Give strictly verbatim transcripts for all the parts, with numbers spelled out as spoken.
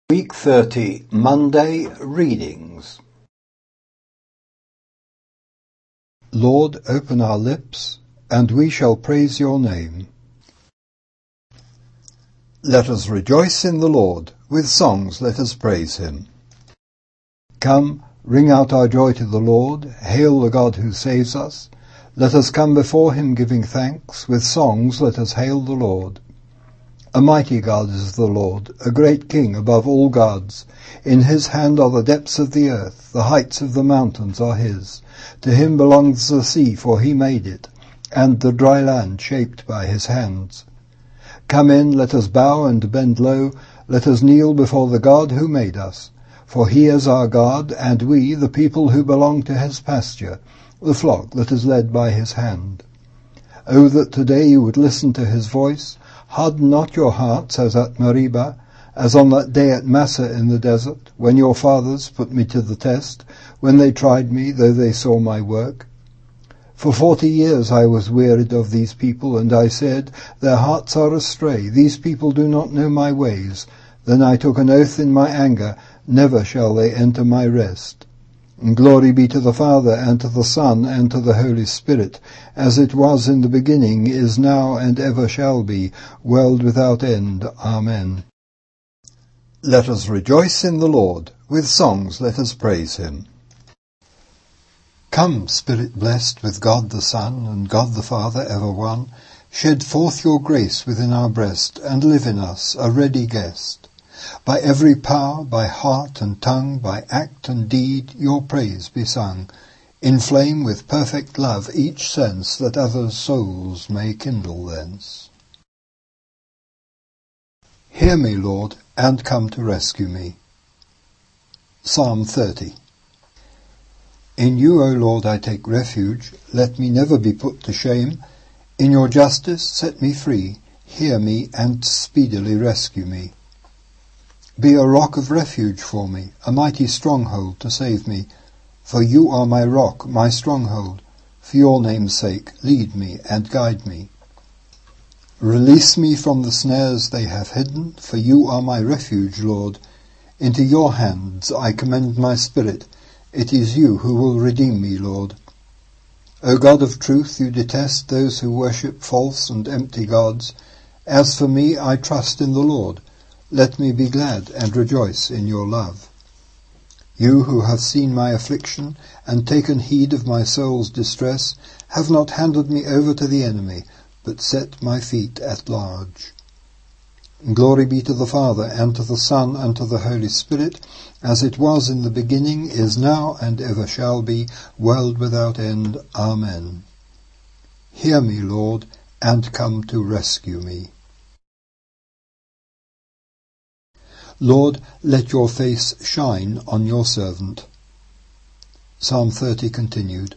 Week thirty, Monday Readings. Lord, open our lips, and we shall praise your name. Let us rejoice in the Lord. With songs let us praise him. Come, ring out our joy to the Lord. Hail the God who saves us. Let us come before him giving thanks. With songs let us hail the Lord. A mighty God is the Lord, a great King above all gods. In his hand are the depths of the earth, the heights of the mountains are his. To him belongs the sea, for he made it, and the dry land shaped by his hands. Come in, let us bow and bend low, let us kneel before the God who made us. For he is our God, and we, the people who belong to his pasture, the flock that is led by his hand. O that today you would listen to his voice. Harden not your hearts as at Meribah, as on that day at Massah in the desert, when your fathers put me to the test, when they tried me, though they saw my work. For forty years I was wearied of these people, and I said, their hearts are astray, these people do not know my ways. Then I took an oath in my anger, never shall they enter my rest. And glory be to the Father, and to the Son, and to the Holy Spirit, as it was in the beginning, is now, and ever shall be, world without end. Amen. Let us rejoice in the Lord. With songs let us praise him. Come, Spirit blessed with God the Son, and God the Father ever one, shed forth your grace within our breast, and live in us, a ready guest. By every power, by heart and tongue, by act and deed, your praise be sung. Inflame with perfect love each sense, that others' souls may kindle thence. Hear me, Lord, and come to rescue me. Psalm thirty. In you, O Lord, I take refuge. Let me never be put to shame. In your justice set me free. Hear me and speedily rescue me. Be a rock of refuge for me, a mighty stronghold to save me. For you are my rock, my stronghold. For your name's sake, lead me and guide me. Release me from the snares they have hidden, for you are my refuge, Lord. Into your hands I commend my spirit. It is you who will redeem me, Lord. O God of truth, you detest those who worship false and empty gods. As for me, I trust in the Lord. Let me be glad and rejoice in your love. You who have seen my affliction and taken heed of my soul's distress, have not handed me over to the enemy, but set my feet at large. Glory be to the Father, and to the Son, and to the Holy Spirit, as it was in the beginning, is now, and ever shall be, world without end. Amen. Hear me, Lord, and come to rescue me. Lord, let your face shine on your servant. Psalm thirty continued.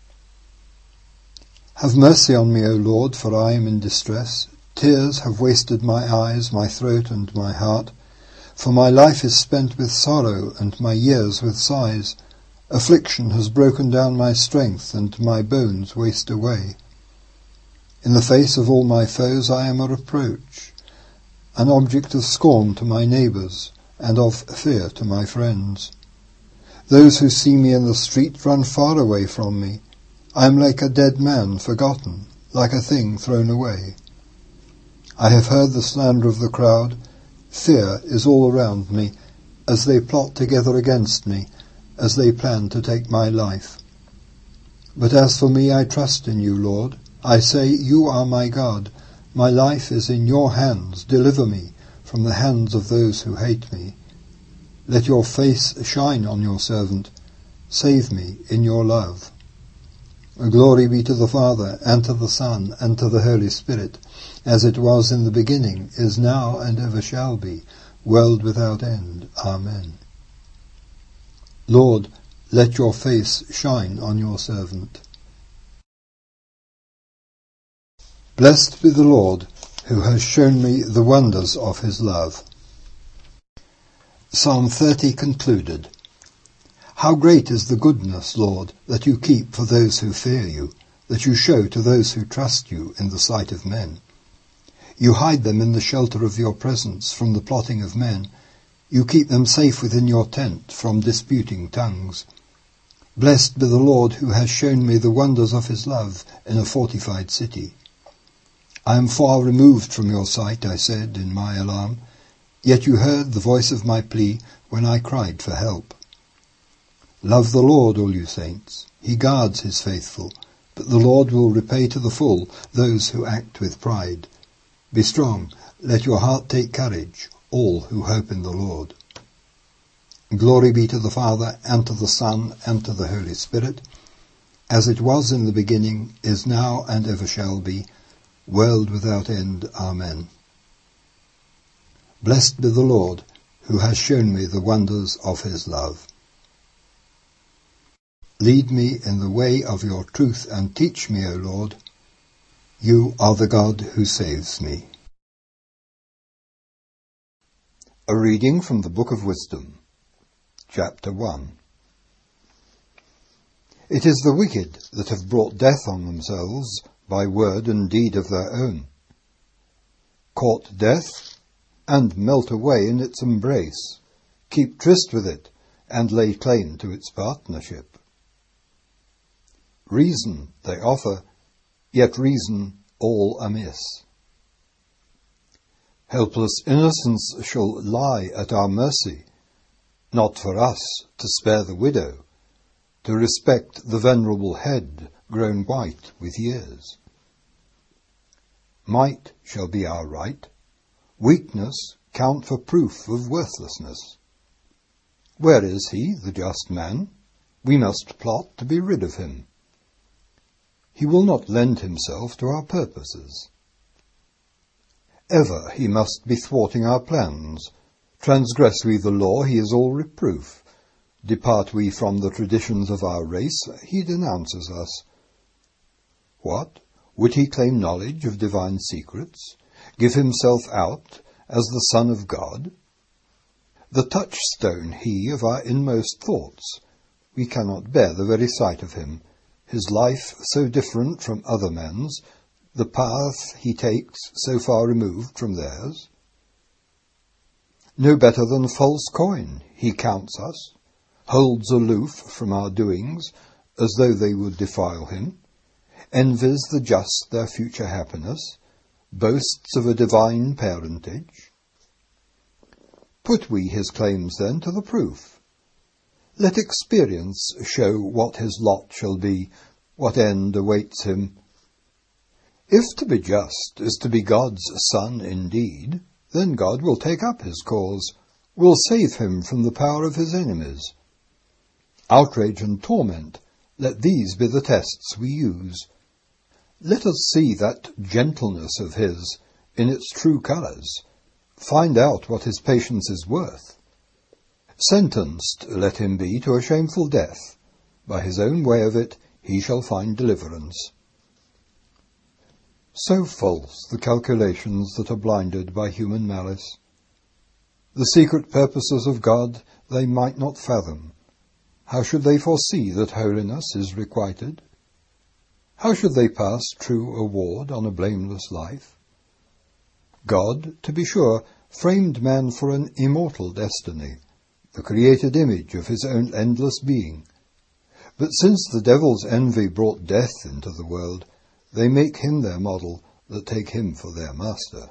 Have mercy on me, O Lord, for I am in distress. Tears have wasted my eyes, my throat, and my heart. For my life is spent with sorrow, and my years with sighs. Affliction has broken down my strength, and my bones waste away. In the face of all my foes I am a reproach, an object of scorn to my neighbours, and of fear to my friends. Those who see me in the street run far away from me. I am like a dead man forgotten, like a thing thrown away. I have heard the slander of the crowd. Fear is all around me, as they plot together against me, as they plan to take my life. But as for me, I trust in you, Lord. I say, you are my God. My life is in your hands. Deliver me from the hands of those who hate me. Let your face shine on your servant. Save me in your love. Glory be to the Father, and to the Son, and to the Holy Spirit, as it was in the beginning, is now, and ever shall be, world without end. Amen. Lord, let your face shine on your servant. Blessed be the Lord, who has shown me the wonders of his love. Psalm thirty concluded. How great is the goodness, Lord, that you keep for those who fear you, that you show to those who trust you in the sight of men. You hide them in the shelter of your presence from the plotting of men. You keep them safe within your tent from disputing tongues. Blessed be the Lord who has shown me the wonders of his love in a fortified city. I am far removed from your sight, I said in my alarm, yet you heard the voice of my plea when I cried for help. Love the Lord, all you saints. He guards his faithful, but the Lord will repay to the full those who act with pride. Be strong, let your heart take courage, all who hope in the Lord. Glory be to the Father, and to the Son, and to the Holy Spirit, as it was in the beginning, is now, and ever shall be, world without end. Amen. Blessed be the Lord, who has shown me the wonders of his love. Lead me in the way of your truth, and teach me, O Lord. You are the God who saves me. A reading from the Book of Wisdom, Chapter one. It is the wicked that have brought death on themselves by word and deed of their own. Court death, and melt away in its embrace, keep tryst with it, and lay claim to its partnership. Reason they offer, yet reason all amiss. Helpless innocence shall lie at our mercy, not for us to spare the widow, to respect the venerable head grown white with years. Might shall be our right, weakness count for proof of worthlessness. Where is he, the just man? We must plot to be rid of him. He will not lend himself to our purposes. Ever he must be thwarting our plans. Transgress we the law, he is all reproof. Depart we from the traditions of our race, he denounces us. What? Would he claim knowledge of divine secrets? Give himself out as the Son of God? The touchstone he of our inmost thoughts. We cannot bear the very sight of him. His life so different from other men's, the path he takes so far removed from theirs. No better than false coin, he counts us, holds aloof from our doings, as though they would defile him, envies the just their future happiness, boasts of a divine parentage. Put we his claims then to the proof. Let experience show what his lot shall be, what end awaits him. If to be just is to be God's son indeed, then God will take up his cause, will save him from the power of his enemies. Outrage and torment, let these be the tests we use. Let us see that gentleness of his in its true colours, find out what his patience is worth. Sentenced let him be to a shameful death. By his own way of it he shall find deliverance. So false the calculations that are blinded by human malice. The secret purposes of God they might not fathom. How should they foresee that holiness is requited? How should they pass true award on a blameless life? God, to be sure, framed man for an immortal destiny, the created image of his own endless being. But since the devil's envy brought death into the world, they make him their model that take him for their master.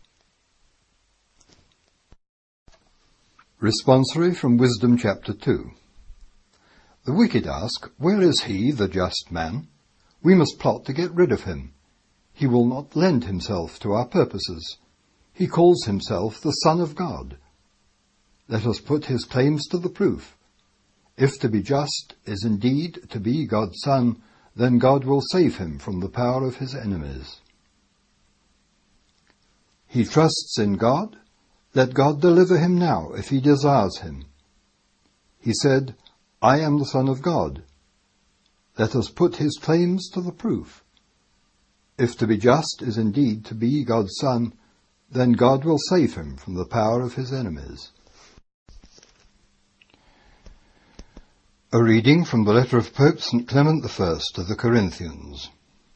Responsory from Wisdom chapter two. The wicked ask, where is he, the just man? We must plot to get rid of him. He will not lend himself to our purposes. He calls himself the Son of God. Let us put his claims to the proof. If to be just is indeed to be God's Son, then God will save him from the power of his enemies. He trusts in God. Let God deliver him now, if he desires him. He said, I am the Son of God. Let us put his claims to the proof. If to be just is indeed to be God's Son, then God will save him from the power of his enemies. A reading from the letter of Pope Saint Clement the First to the Corinthians.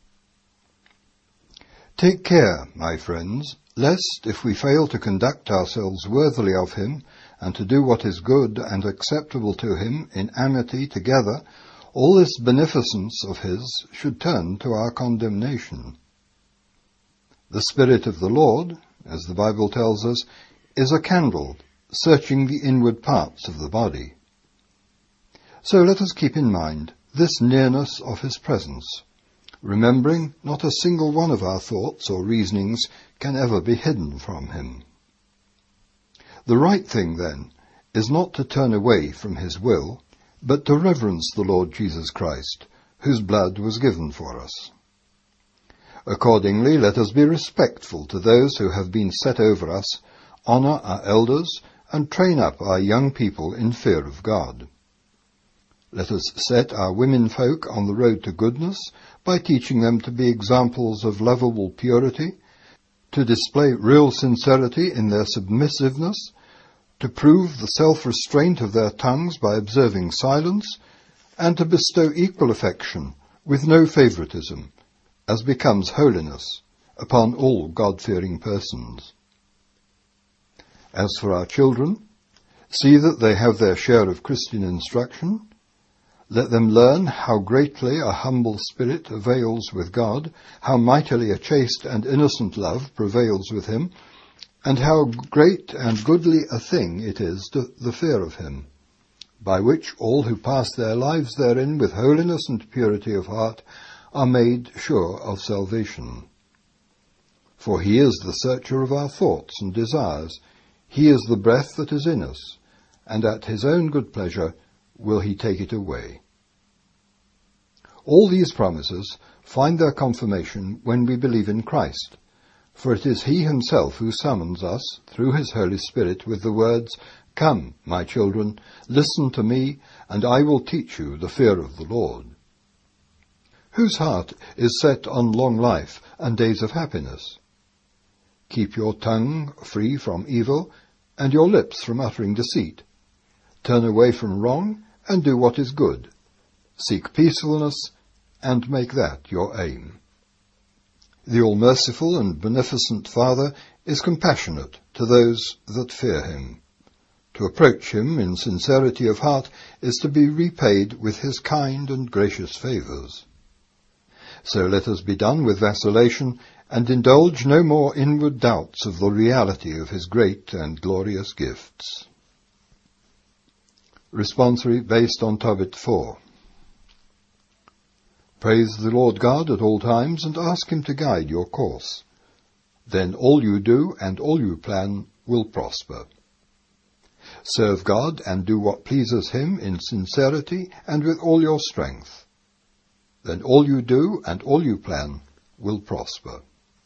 Take care, my friends, lest, if we fail to conduct ourselves worthily of him, and to do what is good and acceptable to him in amity together, all this beneficence of his should turn to our condemnation. The Spirit of the Lord, as the Bible tells us, is a candle, searching the inward parts of the body. So let us keep in mind this nearness of his presence, remembering not a single one of our thoughts or reasonings can ever be hidden from him. The right thing, then, is not to turn away from his will, but to reverence the Lord Jesus Christ, whose blood was given for us. Accordingly, let us be respectful to those who have been set over us, honour our elders, and train up our young people in fear of God. Let us set our women folk on the road to goodness by teaching them to be examples of lovable purity, to display real sincerity in their submissiveness, to prove the self-restraint of their tongues by observing silence, and to bestow equal affection, with no favoritism, as becomes holiness, upon all God-fearing persons. As for our children, see that they have their share of Christian instruction. Let them learn how greatly a humble spirit avails with God, how mightily a chaste and innocent love prevails with him, and how great and goodly a thing it is to the fear of him, by which all who pass their lives therein with holiness and purity of heart are made sure of salvation. For he is the searcher of our thoughts and desires. He is the breath that is in us, and at his own good pleasure will he take it away. All these promises find their confirmation when we believe in Christ, for it is he himself who summons us, through his Holy Spirit, with the words, "Come, my children, listen to me, and I will teach you the fear of the Lord." Whose heart is set on long life and days of happiness? Keep your tongue free from evil, and your lips from uttering deceit. Turn away from wrong, and do what is good. Seek peacefulness, and make that your aim. The all-merciful and beneficent Father is compassionate to those that fear him. To approach him in sincerity of heart is to be repaid with his kind and gracious favours. So let us be done with vacillation, and indulge no more inward doubts of the reality of his great and glorious gifts. Responsory based on Tobit four. Praise the Lord God at all times, and ask him to guide your course. Then all you do and all you plan will prosper. Serve God and do what pleases him in sincerity and with all your strength. Then all you do and all you plan will prosper.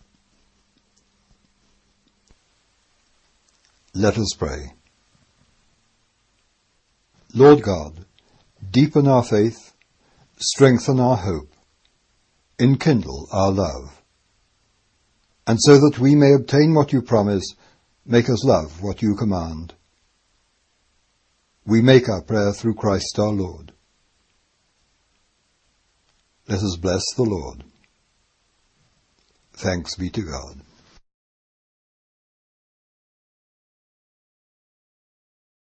Let us pray. Lord God, deepen our faith, strengthen our hope, enkindle our love, and so that we may obtain what you promise, make us love what you command. We make our prayer through Christ our Lord. Let us bless the Lord. Thanks be to God.